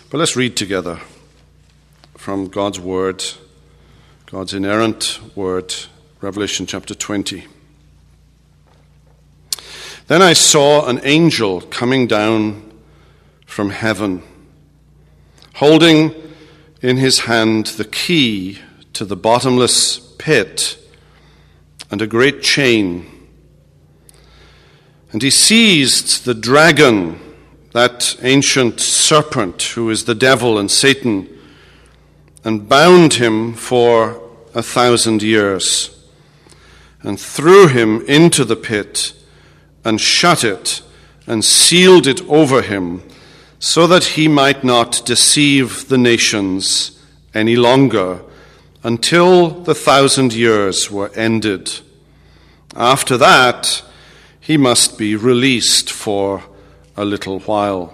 But let's read together from God's word, God's inerrant word, Revelation chapter 20. Then I saw an angel coming down from heaven, holding in his hand the key to the bottomless pit and a great chain. And he seized the dragon, that ancient serpent who is the devil and Satan, and bound him for 1,000 years, and threw him into the pit, and shut it, and sealed it over him, so that he might not deceive the nations any longer, until the 1,000 years were ended. After that, he must be released for a little while.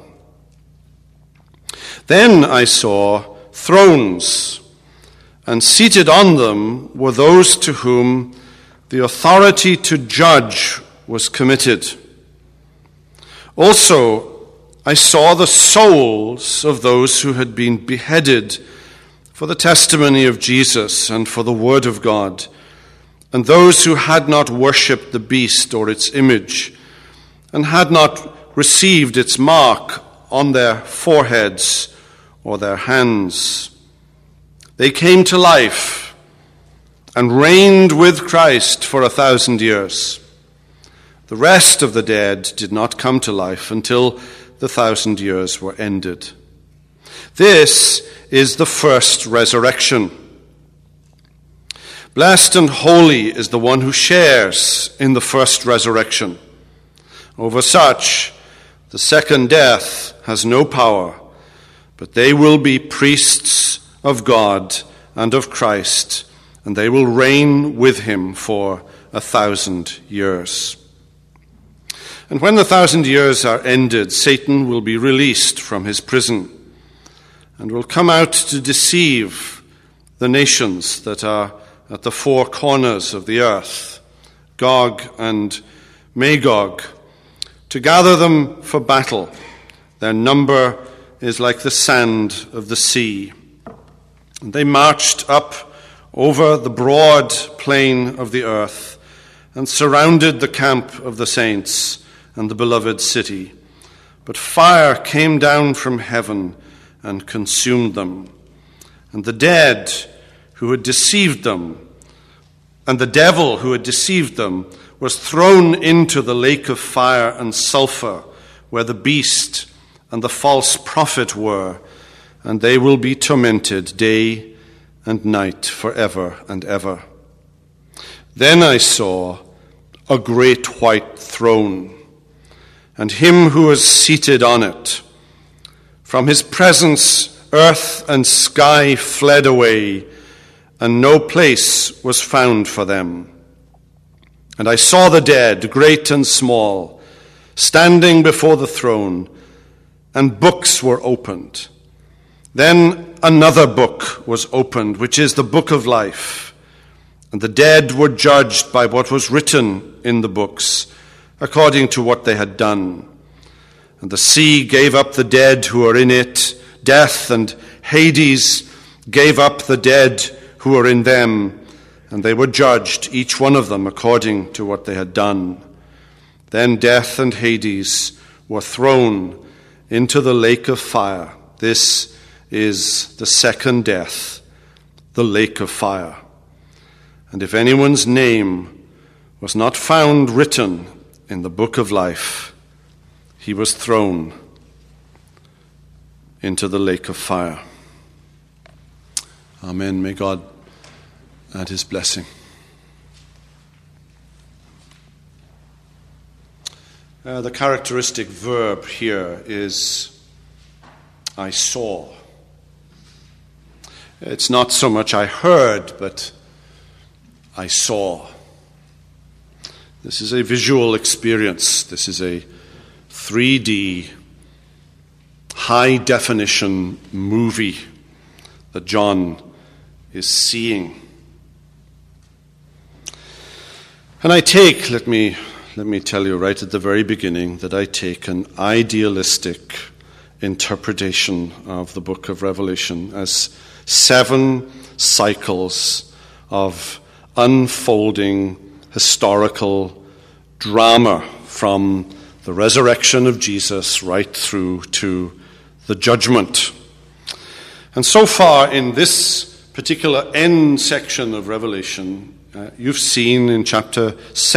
Then I saw thrones, and seated on them were those to whom the authority to judge was committed. Also, I saw the souls of those who had been beheaded for the testimony of Jesus and for the word of God, and those who had not worshipped the beast or its image, and had not received its mark on their foreheads or their hands. They came to life and reigned with Christ for 1,000 years. The rest of the dead did not come to life until the 1,000 years were ended. This is the first resurrection. Blessed and holy is the one who shares in the first resurrection. Over such, the second death has no power, but they will be priests of God and of Christ, and they will reign with him for 1,000 years. And when the 1,000 years are ended, Satan will be released from his prison and will come out to deceive the nations that are at the four corners of the earth, Gog and Magog, to gather them for battle. Their number is like the sand of the sea. And they marched up over the broad plain of the earth and surrounded the camp of the saints and the beloved city. But fire came down from heaven and consumed them. And the dead who had deceived them, and the devil who had deceived them, was thrown into the lake of fire and sulfur, where the beast and the false prophet were, and they will be tormented day and night forever and ever. Then I saw a great white throne, and him who was seated on it. From his presence earth and sky fled away, and no place was found for them. And I saw the dead, great and small, standing before the throne, and books were opened. Then another book was opened, which is the book of life. And the dead were judged by what was written in the books, according to what they had done. And the sea gave up the dead who are in it. Death and Hades gave up the dead who were in them, and they were judged, each one of them, according to what they had done. Then death and Hades were thrown into the lake of fire. This is the second death, the lake of fire. And if anyone's name was not found written in the book of life, he was thrown into the lake of fire. Amen. May God add his blessing. The characteristic verb here is I saw. It's not so much I heard, but I saw. This is a visual experience. This is a 3D, high-definition movie that John is seeing. And I take, let me tell you right at the very beginning, that I take an idealistic, interpretation of the book of Revelation as 7 cycles of unfolding historical drama from the resurrection of Jesus right through to the judgment. And so far in this particular end section of Revelation, you've seen in chapter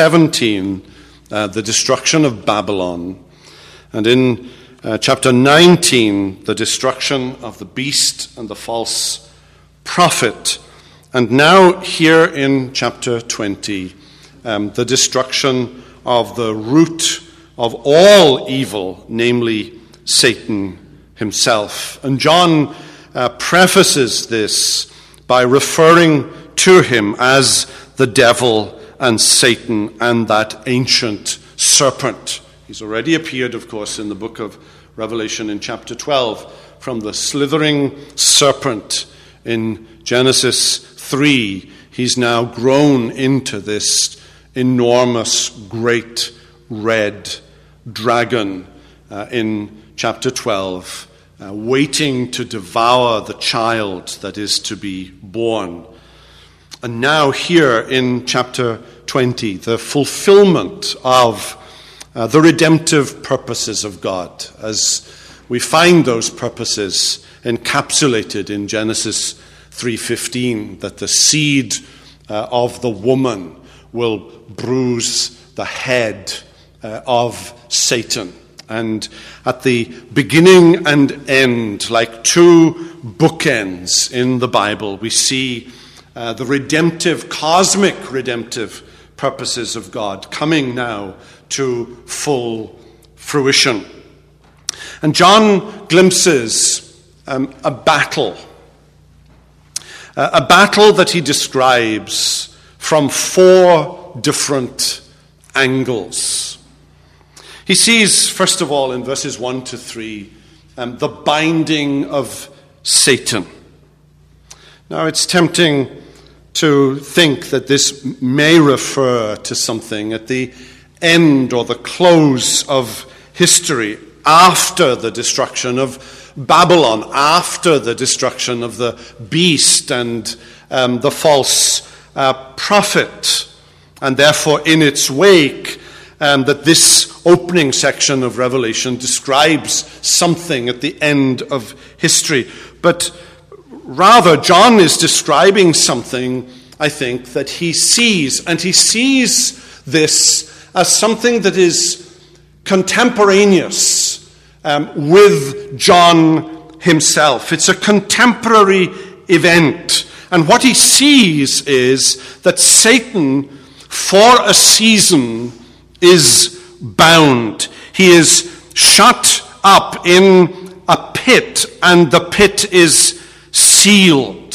17 the destruction of Babylon, and in chapter 19 the destruction of the beast and the false prophet, and now here in chapter 20 the destruction of the root of all evil, namely Satan himself. And John prefaces this by referring to him as the devil and Satan and that ancient serpent. He's already appeared, of course, in the book of Revelation in chapter 12 from the slithering serpent in Genesis 3. He's now grown into this enormous, great red dragon in chapter 12, waiting to devour the child that is to be born. And now here in chapter 20, the fulfillment of the redemptive purposes of God, as we find those purposes encapsulated in Genesis 3:15, that the seed of the woman will bruise the head of Satan. And at the beginning and end, like 2 bookends in the Bible, we see the redemptive, cosmic redemptive purposes of God coming now to full fruition. And John glimpses a battle that he describes from 4 different angles. He sees, first of all, in verses 1 to 3, the binding of Satan. Now, it's tempting to think that this may refer to something at the end or the close of history, after the destruction of Babylon, after the destruction of the beast and the false prophet, and therefore in its wake, that this opening section of Revelation describes something at the end of history. But rather, John is describing something, I think, that he sees, and he sees this as something that is contemporaneous with John himself. It's a contemporary event. And what he sees is that Satan, for a season, is bound. He is shut up in a pit, and the pit is sealed.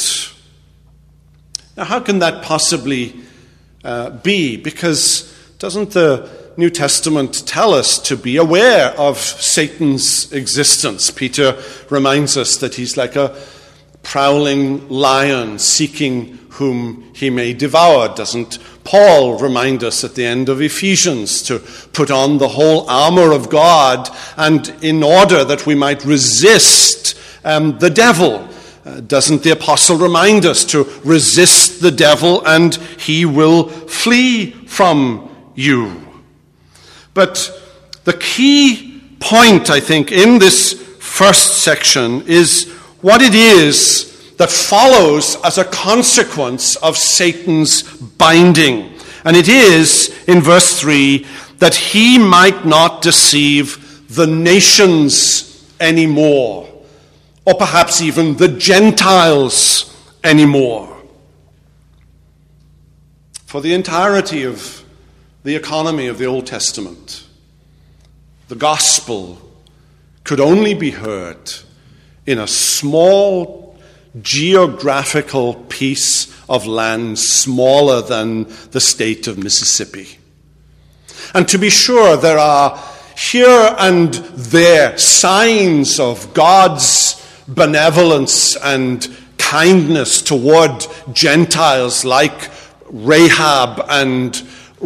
Now, how can that possibly be? Because doesn't the New Testament tell us to be aware of Satan's existence? Peter reminds us that he's like a prowling lion seeking whom he may devour. Doesn't Paul remind us at the end of Ephesians to put on the whole armor of God, and in order that we might resist the devil? Doesn't the apostle remind us to resist the devil and he will flee from you? But the key point, I think, in this first section is what it is that follows as a consequence of Satan's binding. And it is, in verse 3, that he might not deceive the nations anymore, or perhaps even the Gentiles anymore. For the entirety of the economy of the Old Testament, the gospel could only be heard in a small geographical piece of land smaller than the state of Mississippi. And to be sure, there are here and there signs of God's benevolence and kindness toward Gentiles like Rahab and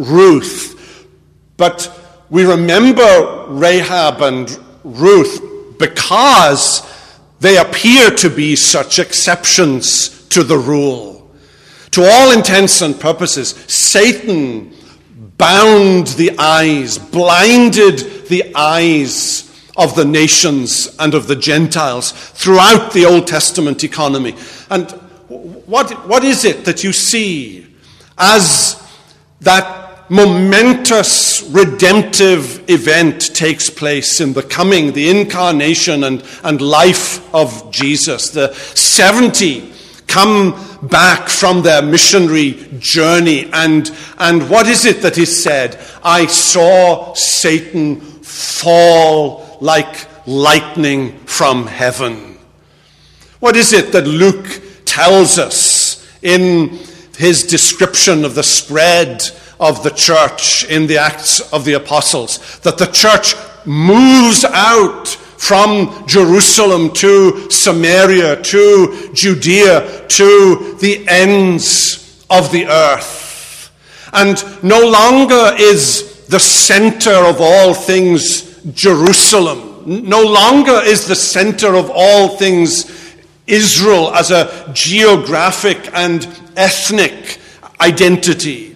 Ruth. But we remember Rahab and Ruth because they appear to be such exceptions to the rule. To all intents and purposes, Satan bound the eyes, blinded the eyes of the nations and of the Gentiles throughout the Old Testament economy. And what is it that you see as that momentous redemptive event takes place in the incarnation and life of Jesus? The 70 come back from their missionary journey, and what is it that is said? I saw Satan fall like lightning from heaven. What is it that Luke tells us in his description of the spread of the church in the Acts of the Apostles? That the church moves out from Jerusalem to Samaria, to Judea, to the ends of the earth. And no longer is the center of all things Jerusalem. No longer is the center of all things Israel as a geographic and ethnic identity.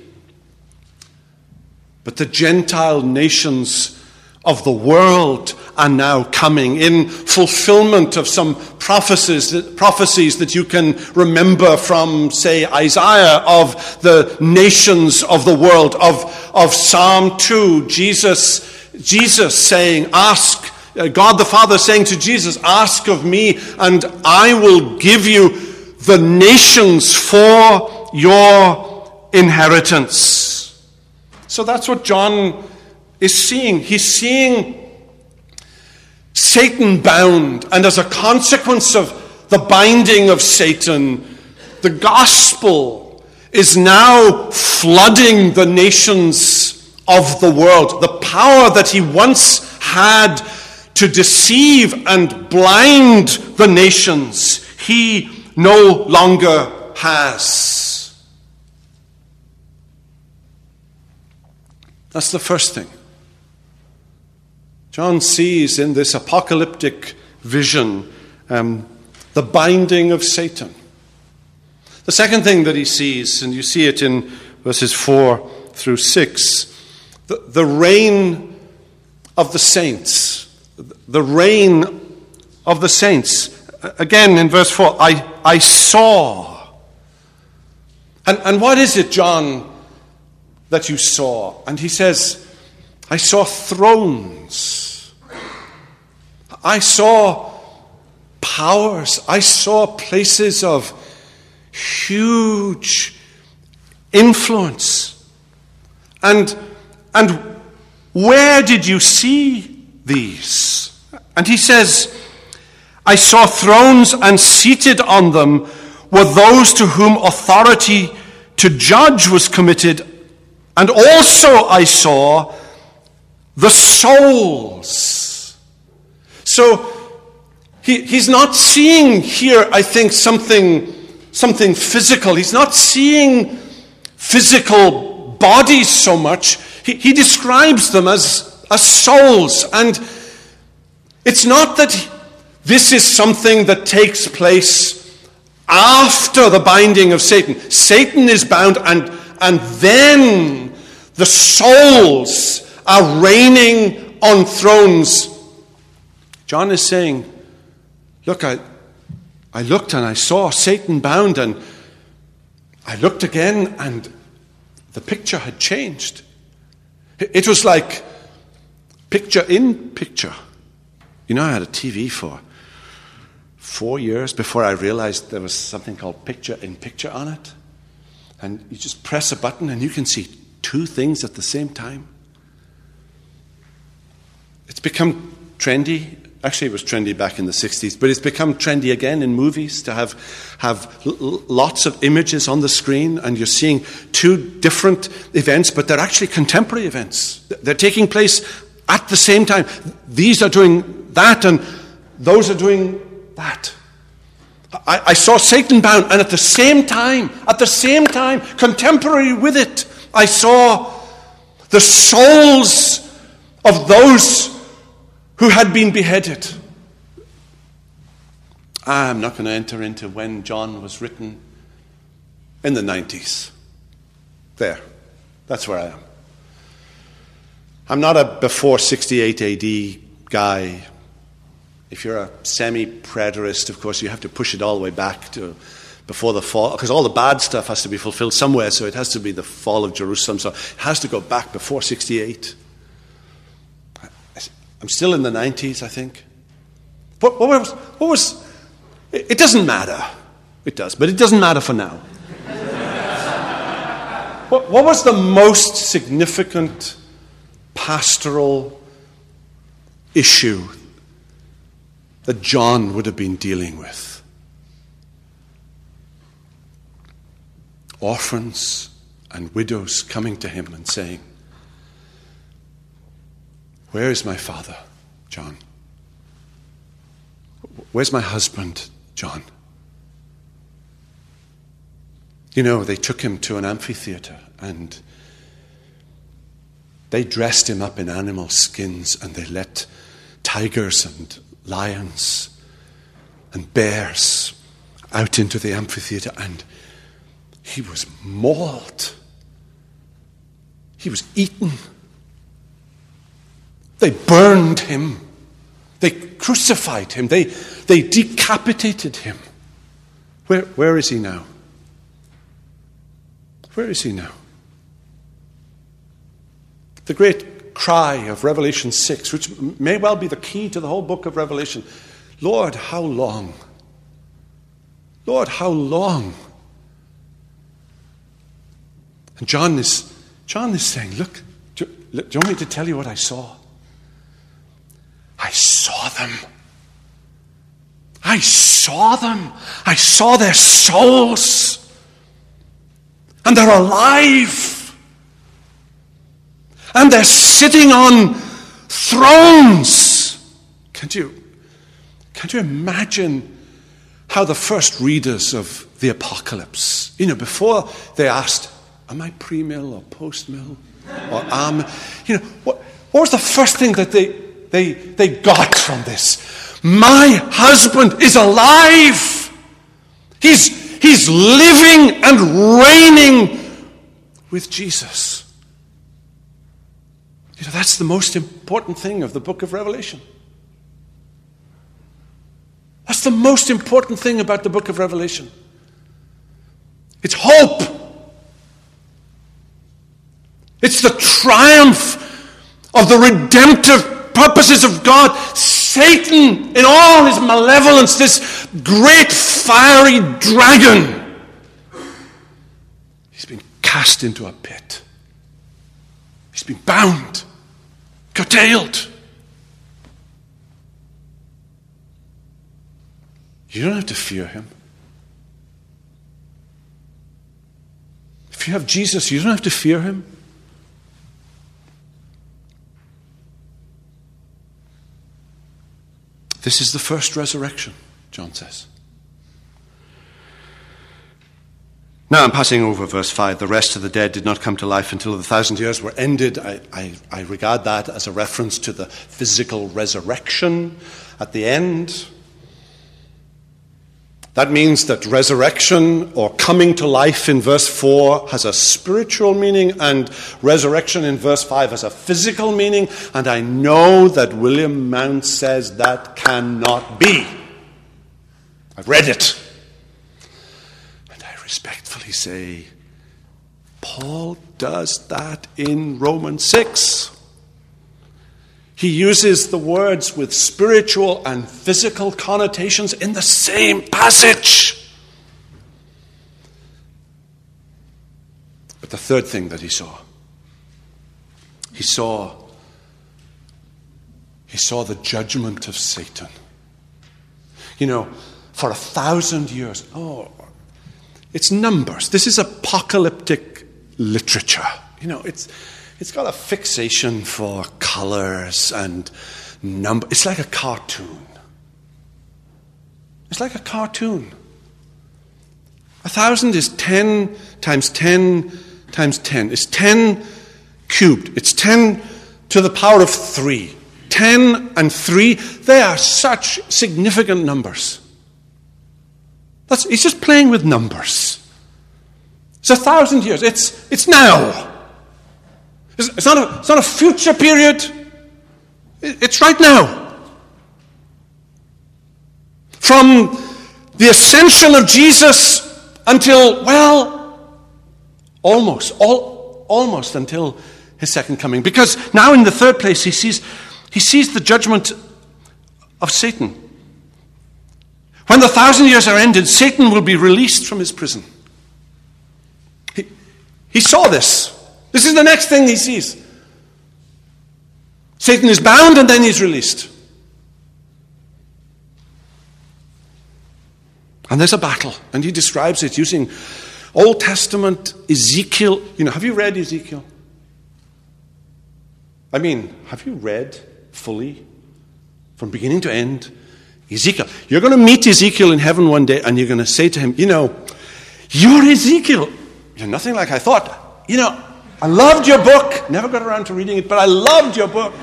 But the Gentile nations of the world are now coming in fulfillment of some prophecies that you can remember from, say, Isaiah, of the nations of the world, of Psalm 2. Jesus saying, ask, God the Father saying to Jesus, ask of me and I will give you the nations for your inheritance. So that's what John is seeing. He's seeing Satan bound, and as a consequence of the binding of Satan, the gospel is now flooding the nations of the world. The power that he once had to deceive and blind the nations, he no longer has. That's the first thing. John sees in this apocalyptic vision the binding of Satan. The second thing that he sees, and you see it in verses 4 through 6, the reign of the saints. The reign of the saints. Again, in verse 4, I saw. And what is it, John, that you saw? And he says, I saw thrones. I saw powers. I saw places of huge influence. And where did you see these? And he says, I saw thrones, and seated on them were those to whom authority to judge was committed. And also I saw the souls. So he's not seeing here, I think, something physical. He's not seeing physical bodies so much. He describes them as souls. And it's not that this is something that takes place after the binding of Satan. Satan is bound, and then the souls are reigning on thrones. John is saying, look, I looked and I saw Satan bound, and I looked again and the picture had changed. It was like picture in picture. You know, I had a TV for 4 years before I realized there was something called picture in picture on it. And you just press a button and you can see two things at the same time. It's become trendy. Actually, it was trendy back in the 60s, but it's become trendy again in movies to have lots of images on the screen, and you're seeing two different events, but they're actually contemporary events. They're taking place at the same time. These are doing that, and those are doing that. I saw Satan bound, and at the same time, contemporary with it, I saw the souls of those who had been beheaded. I'm not going to enter into when John was written. In the 90s. There. That's where I am. I'm not a before 68 AD guy. If you're a semi-preterist, of course, you have to push it all the way back to before the fall, because all the bad stuff has to be fulfilled somewhere, so it has to be the fall of Jerusalem. So it has to go back before 68. I'm still in the 90s, I think. What was it doesn't matter. It does, but it doesn't matter for now. What was the most significant pastoral issue that John would have been dealing with? Orphans and widows coming to him and saying, "Where is my father, John? Where's my husband, John?" You know, they took him to an amphitheater and they dressed him up in animal skins and they let tigers and lions and bears out into the amphitheater, and he was mauled. He was eaten. They burned him. They crucified him. They decapitated him. Where is he now? Where is he now? The great cry of Revelation 6, which may well be the key to the whole book of Revelation. Lord, how long? Lord, how long? And John is saying, look, do you want me to tell you what I saw? I saw them. I saw them. I saw their souls. And they're alive. And they're sitting on thrones. Can't you imagine how the first readers of the Apocalypse, before they asked, am I pre-mill or post-mill? Or what was the first thing that they got from this? My husband is alive. He's living and reigning with Jesus. That's the most important thing of the book of Revelation. That's the most important thing about the book of Revelation. It's hope. It's the triumph of the redemptive purposes of God. Satan, in all his malevolence, this great fiery dragon, he's been cast into a pit. He's been bound, curtailed. You don't have to fear him. If you have Jesus, you don't have to fear him. This is the first resurrection, John says. Now I'm passing over verse 5. The rest of the dead did not come to life until the 1,000 years were ended. I regard that as a reference to the physical resurrection at the end. That means that resurrection or coming to life in verse 4 has a spiritual meaning, and resurrection in verse 5 has a physical meaning. And I know that William Mount says that cannot be. I've read it. And I respectfully say, Paul does that in Romans 6. He uses the words with spiritual and physical connotations in the same passage. But the third thing that he saw the judgment of Satan. For 1,000 years, it's numbers. This is apocalyptic literature. It's got a fixation for colors and number. It's like a cartoon. It's like a cartoon. 1,000 is 10 times 10 times 10. It's 10 cubed. It's 10 to the power of 3. 10 and 3, they are such significant numbers. He's just playing with numbers. It's 1,000 years. It's now. It's not a future period. It's right now. From the ascension of Jesus until, almost until his second coming. Because now in the third place, he sees the judgment of Satan. When the 1,000 years are ended, Satan will be released from his prison. He saw this. This is the next thing he sees. Satan is bound and then he's released. And there's a battle. And he describes it using Old Testament Ezekiel. Have you read Ezekiel? Have you read fully, from beginning to end, Ezekiel? You're going to meet Ezekiel in heaven one day, and you're going to say to him, you're Ezekiel. You're nothing like I thought. I loved your book. Never got around to reading it, but I loved your book.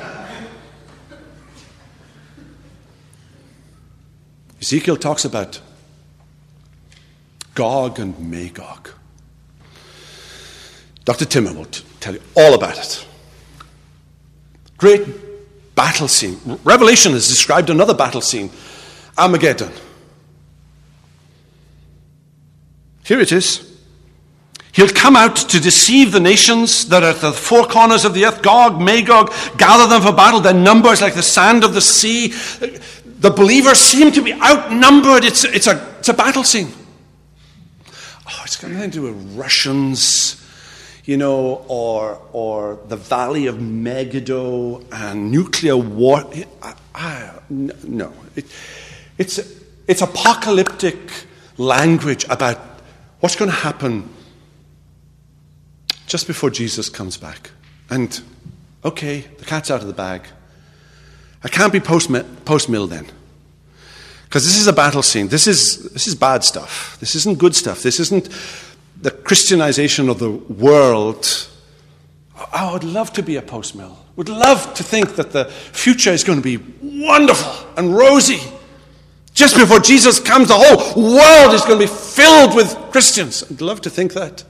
Ezekiel talks about Gog and Magog. Dr. Timmer will tell you all about it. Great battle scene. Revelation has described another battle scene, Armageddon. Here it is. He'll come out to deceive the nations that are at the four corners of the earth. Gog, Magog, gather them for battle. Their numbers like the sand of the sea. The believers seem to be outnumbered. It's a battle scene. It's got nothing to do with Russians, or the Valley of Megiddo and nuclear war. No. It's apocalyptic language about what's going to happen just before Jesus comes back. And, okay, the cat's out of the bag. I can't be post-mill then. Because this is a battle scene. This is bad stuff. This isn't good stuff. This isn't the Christianization of the world. I would love to be a post-mill. Would love to think that the future is going to be wonderful and rosy. Just before Jesus comes, the whole world is going to be filled with Christians. I'd love to think that.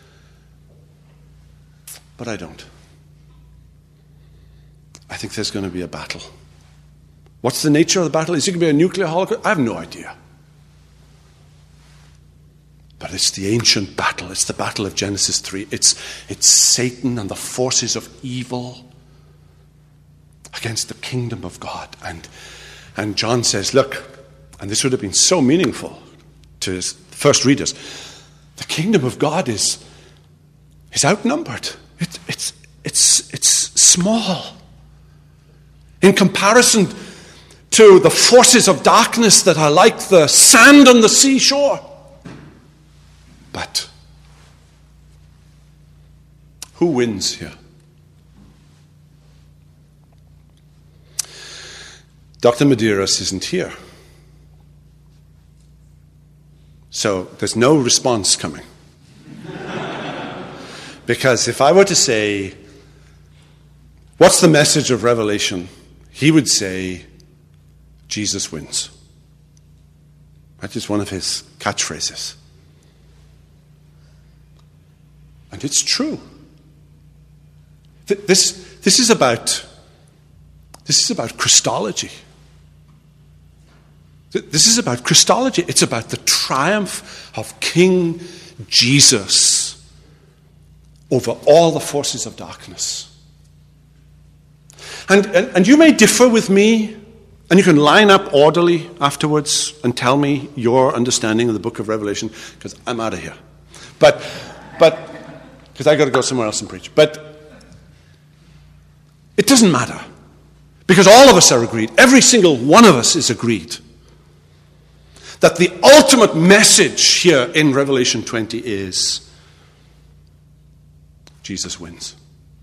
But I don't. I think there's going to be a battle. What's the nature of the battle? Is it going to be a nuclear holocaust? I have no idea. But it's the ancient battle. It's the battle of Genesis 3. It's Satan and the forces of evil against the kingdom of God. And John says, look, and this would have been so meaningful to his first readers, the kingdom of God is outnumbered. It's small in comparison to the forces of darkness that are like the sand on the seashore. But who wins here? Dr. Medeiros isn't here. So there's no response coming. Because if I were to say, what's the message of Revelation? He would say, Jesus wins. That is one of his catchphrases. And it's true. This is about Christology. This is about Christology. It's about the triumph of King Jesus over all the forces of darkness. And you may differ with me, and you can line up orderly afterwards and tell me your understanding of the book of Revelation, because I'm out of here. But because I got to go somewhere else and preach. But it doesn't matter, because all of us are agreed. Every single one of us is agreed that the ultimate message here in Revelation 20 is Jesus wins.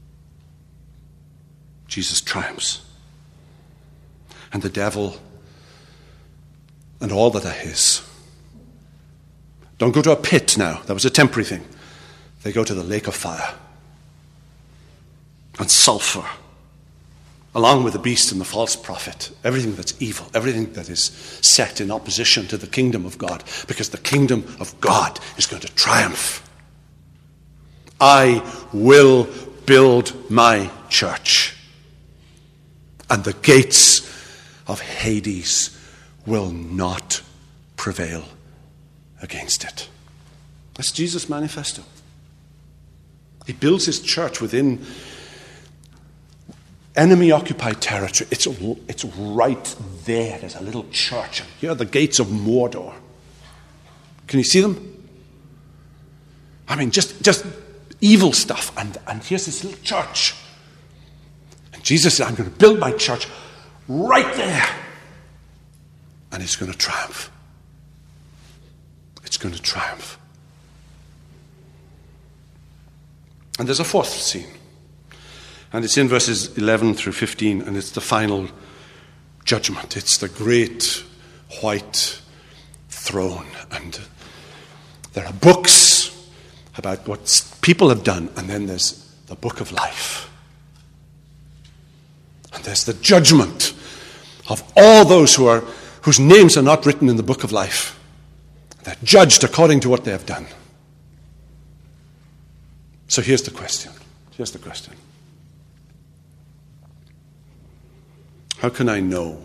Jesus triumphs. And the devil and all that are his don't go to a pit now. That was a temporary thing. They go to the lake of fire and sulfur along with the beast and the false prophet, everything that's evil, everything that is set in opposition to the kingdom of God, because the kingdom of God is going to triumph. I will build my church, and the gates of Hades will not prevail against it. That's Jesus' manifesto. He builds his church within enemy-occupied territory. It's right there. There's a little church. And here are the gates of Mordor. Can you see them? I mean, just evil stuff. And here's this little church. And Jesus said, I'm going to build my church right there. And it's going to triumph. It's going to triumph. And there's a fourth scene. And it's in verses 11 through 15, and it's the final judgment. It's the great white throne. And there are books about what people have done, and then there's the book of life. And there's the judgment of all those whose names are not written in the book of life. They're judged according to what they have done. So here's the question. How can I know?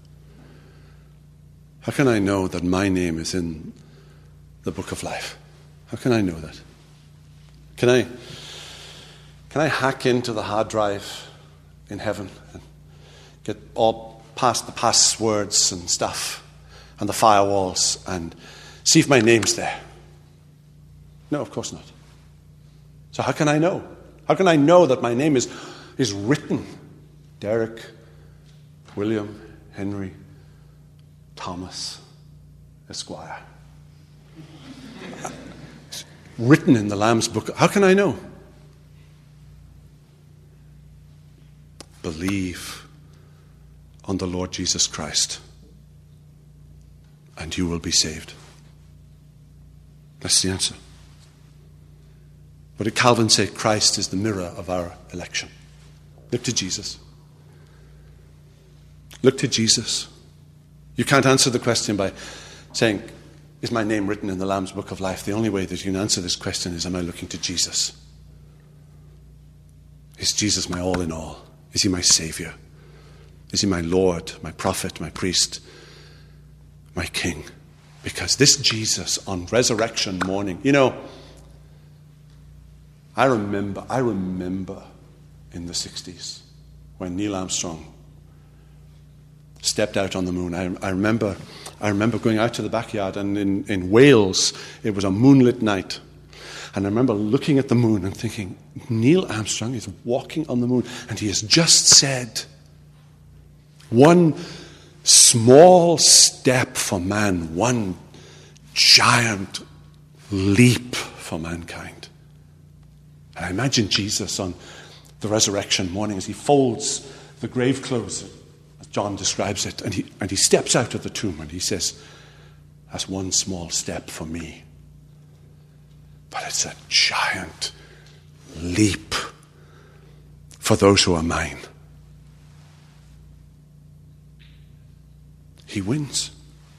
How can I know that my name is in the book of life? How can I know that? Can I hack into the hard drive in heaven and get all past the passwords and stuff and the firewalls and see if my name's there? No, of course not. So how can I know? How can I know that my name is written? Derek, William, Henry, Thomas, Esquire. Written in the Lamb's book. How can I know? Believe on the Lord Jesus Christ, and you will be saved. That's the answer. What did Calvin say? Christ is the mirror of our election. Look to Jesus. Look to Jesus. You can't answer the question by saying, is my name written in the Lamb's book of life? The only way that you can answer this question is, am I looking to Jesus? Is Jesus my all in all? Is he my Savior? Is he my Lord, my prophet, my priest, my King? Because this Jesus on resurrection morning, I remember in the 60s when Neil Armstrong stepped out on the moon. I remember going out to the backyard, and in Wales it was a moonlit night. And I remember looking at the moon and thinking, Neil Armstrong is walking on the moon, and he has just said, one small step for man, one giant leap for mankind. And I imagine Jesus on the resurrection morning as he folds the grave clothes, as John describes it, and he steps out of the tomb and he says, that's one small step for me. But it's a giant leap for those who are mine. He wins.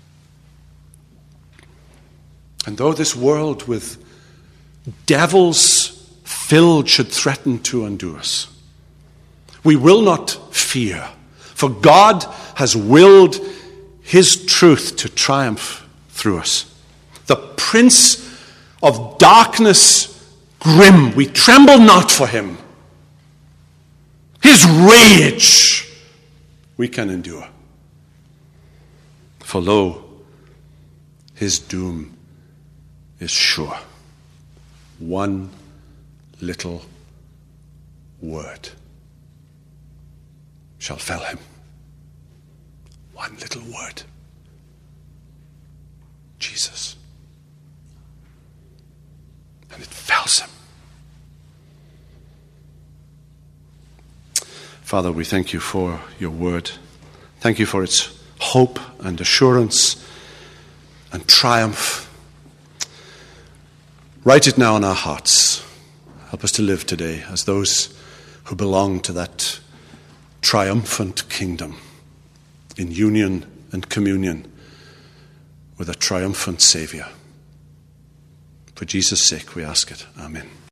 And though this world with devils filled should threaten to undo us, we will not fear, for God has willed his truth to triumph through us. The prince of darkness grim, we tremble not for him. His rage we can endure. For lo, his doom is sure. One little word shall fell him. One little word. Jesus. And it fells him. Father, we thank you for your word. Thank you for its hope and assurance and triumph. Write it now in our hearts. Help us to live today as those who belong to that triumphant kingdom in union and communion with a triumphant Savior. For Jesus' sake we ask it. Amen.